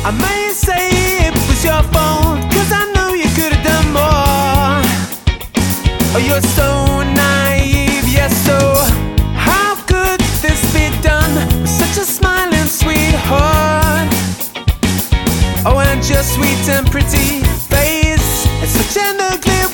I may say it was your fault, 'cause I know you could have done more. Oh, you're so naive, yes, so how could this be done with such a smiling sweetheart? Oh, and your sweet and pretty face, it's such an ugly